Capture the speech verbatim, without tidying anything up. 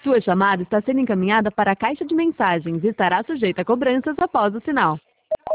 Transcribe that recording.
Sua chamada está sendo encaminhada para a caixa de mensagens e estará sujeita a cobranças após o sinal.